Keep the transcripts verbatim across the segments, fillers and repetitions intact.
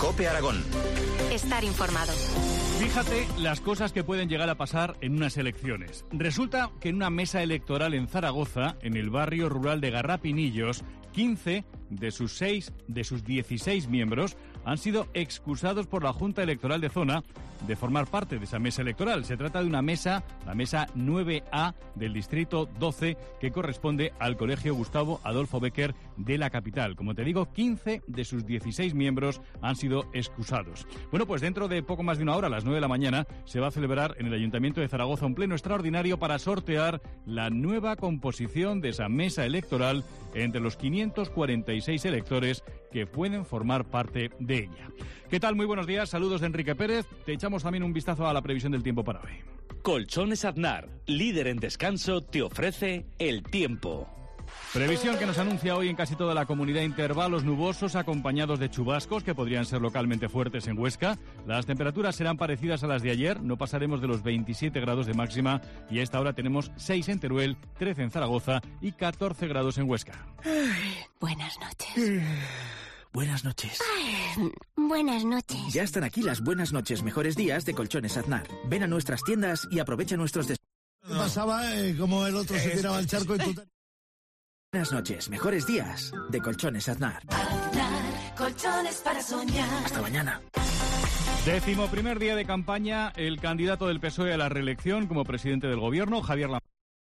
COPE Aragón. Estar informado. Fíjate las cosas que pueden llegar a pasar en unas elecciones. Resulta que en una mesa electoral en Zaragoza, en el barrio rural de Garrapinillos, quince de sus seis, de sus dieciséis miembros han sido excusados por la Junta Electoral de Zona de formar parte de esa mesa electoral. Se trata de una mesa, la mesa nueve A del distrito doce, que corresponde al Colegio Gustavo Adolfo Bécquer de la capital. Como te digo, quince de sus dieciséis miembros han sido excusados. Bueno, pues dentro de poco más de una hora, a las nueve de la mañana, se va a celebrar en el Ayuntamiento de Zaragoza un pleno extraordinario para sortear la nueva composición de esa mesa electoral entre los quinientos cuarenta y seis electores que pueden formar parte de ella. ¿Qué tal? Muy buenos días, saludos de Enrique Pérez. Te echamos también un vistazo a la previsión del tiempo para hoy. Colchones Aznar, líder en descanso, te ofrece el tiempo. Previsión que nos anuncia hoy en casi toda la comunidad: intervalos nubosos acompañados de chubascos que podrían ser localmente fuertes en Huesca. Las temperaturas serán parecidas a las de ayer, no pasaremos de los veintisiete grados de máxima y a esta hora tenemos seis en Teruel, trece en Zaragoza y catorce grados en Huesca. Ay, buenas noches. Buenas noches. Ay, buenas noches. Ya están aquí las buenas noches, mejores días de Colchones Aznar. Ven a nuestras tiendas y aprovecha nuestros des... No. Pasaba eh, como el otro se tiraba al charco y tú... Buenas noches, mejores días de Colchones Aznar. Aznar, colchones para soñar. Hasta mañana. Décimo primer día de campaña, el candidato del P S O E a la reelección como presidente del gobierno, Javier Lamadrid,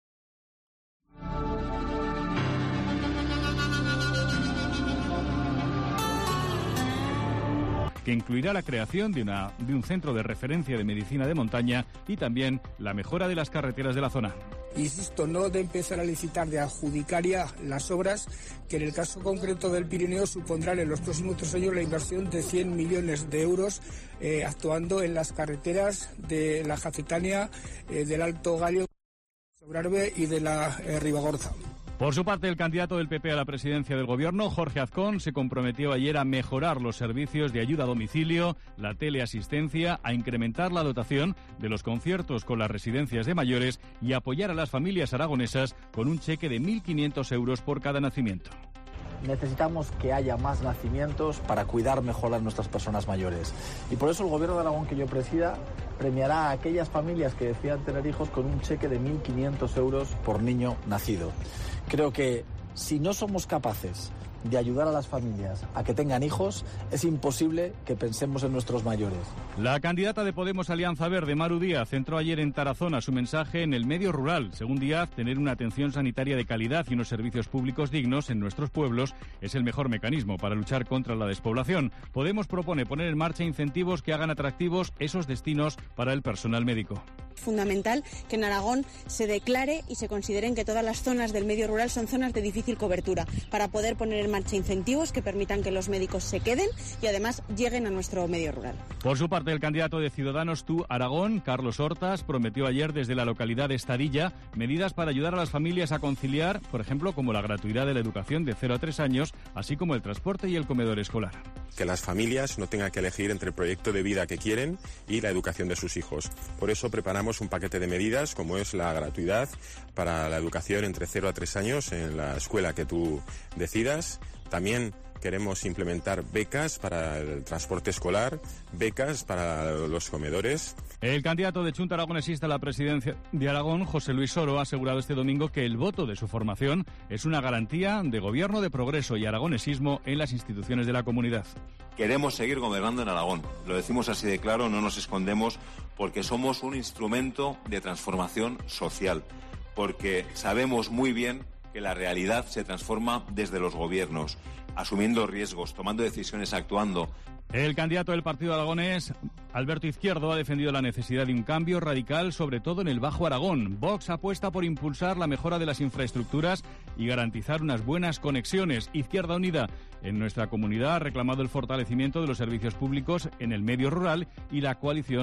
que incluirá la creación de, una, de un centro de referencia de medicina de montaña y también la mejora de las carreteras de la zona. Insisto, no de empezar a licitar, de adjudicar ya las obras que en el caso concreto del Pirineo supondrán en los próximos tres años la inversión de cien millones de euros eh, actuando en las carreteras de la Jacetania, eh, del Alto Gallo, Sobrarbe y de la eh, Ribagorza. Por su parte, el candidato del P P a la presidencia del gobierno, Jorge Azcón, se comprometió ayer a mejorar los servicios de ayuda a domicilio, la teleasistencia, a incrementar la dotación de los conciertos con las residencias de mayores y apoyar a las familias aragonesas con un cheque de mil quinientos euros por cada nacimiento. Necesitamos que haya más nacimientos para cuidar mejor a nuestras personas mayores. Y por eso el Gobierno de Aragón que yo presida premiará a aquellas familias que decidan tener hijos con un cheque de mil quinientos euros por niño nacido. Creo que si no somos capaces de ayudar a las familias a que tengan hijos, es imposible que pensemos en nuestros mayores. La candidata de Podemos Alianza Verde, Maru Díaz, centró ayer en Tarazona su mensaje en el medio rural. Según Díaz, tener una atención sanitaria de calidad y unos servicios públicos dignos en nuestros pueblos es el mejor mecanismo para luchar contra la despoblación. Podemos propone poner en marcha incentivos que hagan atractivos esos destinos para el personal médico. Fundamental que en Aragón se declare y se consideren que todas las zonas del medio rural son zonas de difícil cobertura, para poder poner en marcha incentivos que permitan que los médicos se queden y además lleguen a nuestro medio rural. Por su parte, el candidato de Ciudadanos Tú Aragón, Carlos Hortas, prometió ayer desde la localidad de Estadilla medidas para ayudar a las familias a conciliar, por ejemplo, como la gratuidad de la educación de cero a tres años, así como el transporte y el comedor escolar. Que las familias no tengan que elegir entre el proyecto de vida que quieren y la educación de sus hijos. Por eso preparamos un paquete de medidas como es la gratuidad para la educación entre cero a tres años en la escuela que tú decidas. También queremos implementar becas para el transporte escolar, becas para los comedores. El candidato de Chunta Aragonesista a la presidencia de Aragón, José Luis Soro, ha asegurado este domingo que el voto de su formación es una garantía de gobierno, de progreso y aragonesismo en las instituciones de la comunidad. Queremos seguir gobernando en Aragón. Lo decimos así de claro, no nos escondemos, porque somos un instrumento de transformación social, porque sabemos muy bien que la realidad se transforma desde los gobiernos, asumiendo riesgos, tomando decisiones, actuando. El candidato del partido aragonés, Alberto Izquierdo, ha defendido la necesidad de un cambio radical, sobre todo en el Bajo Aragón. Vox apuesta por impulsar la mejora de las infraestructuras y garantizar unas buenas conexiones. Izquierda Unida en nuestra comunidad ha reclamado el fortalecimiento de los servicios públicos en el medio rural y la coalición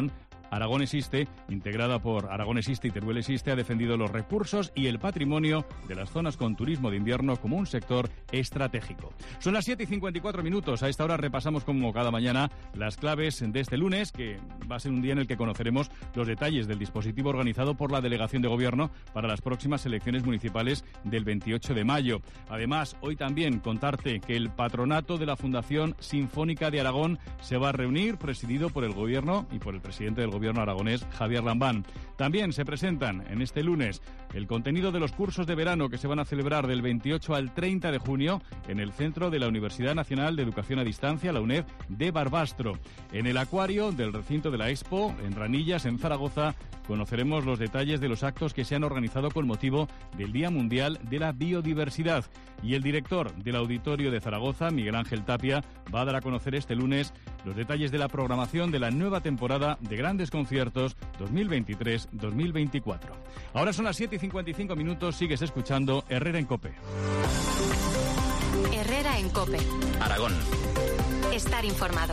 Aragón Existe, integrada por Aragón Existe y Teruel Existe, ha defendido los recursos y el patrimonio de las zonas con turismo de invierno como un sector estratégico. Son las siete y cincuenta y cuatro minutos. A esta hora repasamos como cada mañana las claves de este lunes, que va a ser un día en el que conoceremos los detalles del dispositivo organizado por la Delegación de Gobierno para las próximas elecciones municipales del veintiocho de mayo. Además, hoy también contarte que el patronato de la Fundación Sinfónica de Aragón se va a reunir, presidido por el Gobierno y por el presidente del Gobierno aragonés, Javier Lambán. También se presentan en este lunes el contenido de los cursos de verano que se van a celebrar del veintiocho al treinta de junio en el centro de la Universidad Nacional de Educación a Distancia, la UNED de Barbastro. En el acuario del recinto de la Expo, en Ranillas, en Zaragoza, conoceremos los detalles de los actos que se han organizado con motivo del Día Mundial de la Biodiversidad. Y el director del Auditorio de Zaragoza, Miguel Ángel Tapia, va a dar a conocer este lunes los detalles de la programación de la nueva temporada de grandes conciertos dos mil veintitrés dos mil veinticuatro. Ahora son las siete y cincuenta y cinco minutos, sigues escuchando Herrera en COPE. Herrera en COPE. Aragón. Estar informado.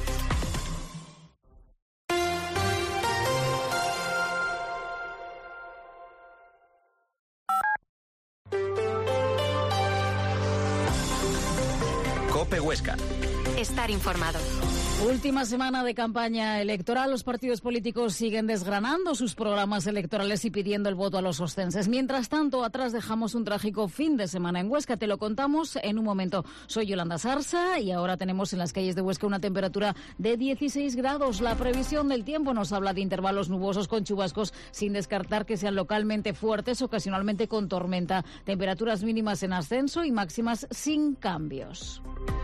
COPE Huesca. Estar informado. Última semana de campaña electoral. Los partidos políticos siguen desgranando sus programas electorales y pidiendo el voto a los oscenses. Mientras tanto, atrás dejamos un trágico fin de semana en Huesca. Te lo contamos en un momento. Soy Yolanda Sarsa y ahora tenemos en las calles de Huesca una temperatura de dieciséis grados. La previsión del tiempo nos habla de intervalos nubosos con chubascos, sin descartar que sean localmente fuertes, ocasionalmente con tormenta. Temperaturas mínimas en ascenso y máximas sin cambios.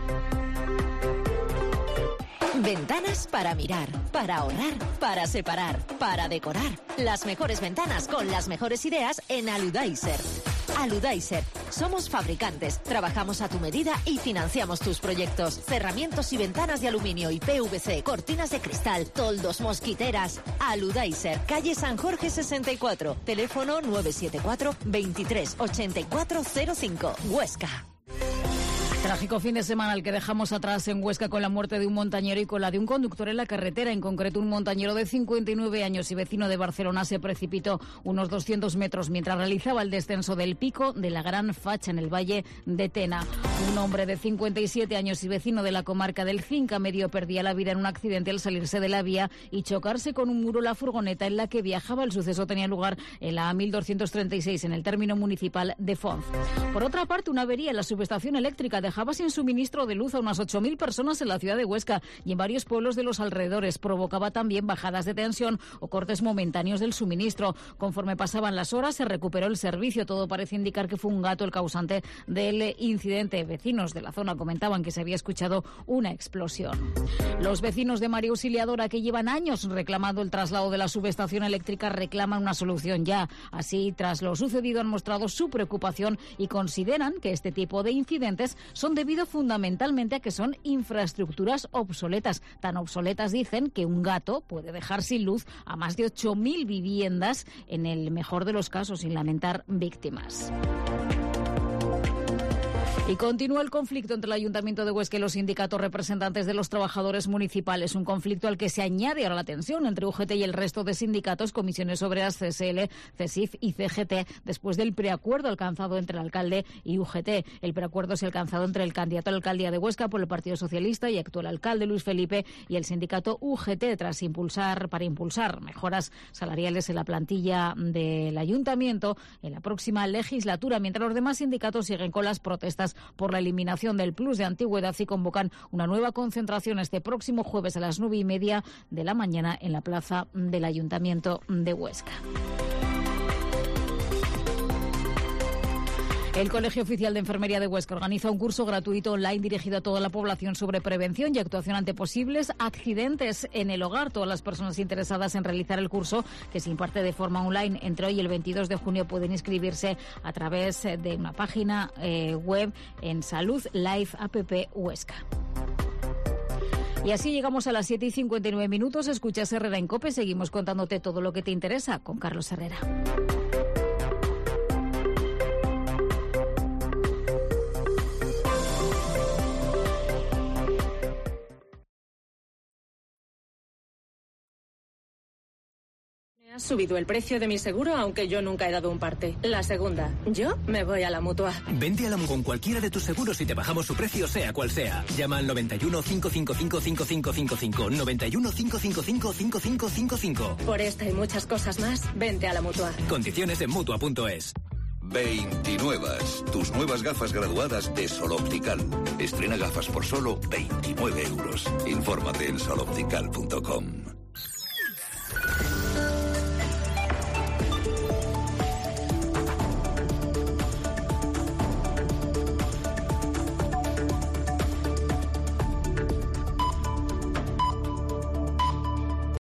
Ventanas para mirar, para ahorrar, para separar, para decorar. Las mejores ventanas con las mejores ideas en Aludaiser. Aludaiser. Somos fabricantes, trabajamos a tu medida y financiamos tus proyectos. Cerramientos y ventanas de aluminio y P V C, cortinas de cristal, toldos, mosquiteras. Aludaiser. Calle San Jorge sesenta y cuatro. Teléfono nueve siete cuatro, veintitrés, ochenta y cuatro cero cinco. Huesca. Trágico fin de semana el que dejamos atrás en Huesca con la muerte de un montañero y con la de un conductor en la carretera. En concreto, un montañero de cincuenta y nueve años y vecino de Barcelona se precipitó unos doscientos metros mientras realizaba el descenso del pico de la Gran Facha en el Valle de Tena. Un hombre de cincuenta y siete años y vecino de la comarca del Cinca Medio perdía la vida en un accidente al salirse de la vía y chocarse con un muro la furgoneta en la que viajaba. El suceso tenía lugar en la A mil doscientos treinta y seis en el término municipal de Fonz. Por otra parte, una avería en la subestación eléctrica de dejaba sin suministro de luz a unas ocho mil personas en la ciudad de Huesca y en varios pueblos de los alrededores. Provocaba también bajadas de tensión o cortes momentáneos del suministro. Conforme pasaban las horas, se recuperó el servicio. Todo parece indicar que fue un gato el causante del incidente. Vecinos de la zona comentaban que se había escuchado una explosión. Los vecinos de María Auxiliadora, que llevan años reclamando el traslado de la subestación eléctrica, reclaman una solución ya. Así, tras lo sucedido, han mostrado su preocupación y consideran que este tipo de incidentes son debido fundamentalmente a que son infraestructuras obsoletas. Tan obsoletas, dicen, que un gato puede dejar sin luz a más de ocho mil viviendas, en el mejor de los casos, sin lamentar víctimas. Y continúa el conflicto entre el Ayuntamiento de Huesca y los sindicatos representantes de los trabajadores municipales. Un conflicto al que se añade ahora la tensión entre U G T y el resto de sindicatos, Comisiones Obreras, C S L, C S I F y C G T, después del preacuerdo alcanzado entre el alcalde y U G T. El preacuerdo se ha alcanzado entre el candidato a la alcaldía de Huesca por el Partido Socialista y actual alcalde Luis Felipe y el sindicato U G T tras impulsar para impulsar mejoras salariales en la plantilla del Ayuntamiento en la próxima legislatura, mientras los demás sindicatos siguen con las protestas por la eliminación del plus de antigüedad y convocan una nueva concentración este próximo jueves a las nueve y media de la mañana en la plaza del Ayuntamiento de Huesca. El Colegio Oficial de Enfermería de Huesca organiza un curso gratuito online dirigido a toda la población sobre prevención y actuación ante posibles accidentes en el hogar. Todas las personas interesadas en realizar el curso, que se imparte de forma online entre hoy y el veintidós de junio, pueden inscribirse a través de una página eh, web en Salud Life App Huesca. Y así llegamos a las siete y cincuenta y nueve minutos. Escuchas Herrera en COPE. Seguimos contándote todo lo que te interesa con Carlos Herrera. subido el precio de mi seguro, aunque yo nunca he dado un parte. La segunda, yo me voy a la Mutua. Vente a la Mutua con cualquiera de tus seguros y te bajamos su precio, sea cual sea. Llama al noventa y uno, cinco cinco cinco, cinco cinco cinco cinco, noventa y uno, cinco cinco cinco, cinco cinco cinco cinco. Por esta y muchas cosas más, vente a la Mutua. Condiciones en Mutua punto es. veintinuevas, tus nuevas gafas graduadas de Sol Optical. Estrena gafas por solo veintinueve euros. Infórmate en sol optical punto com.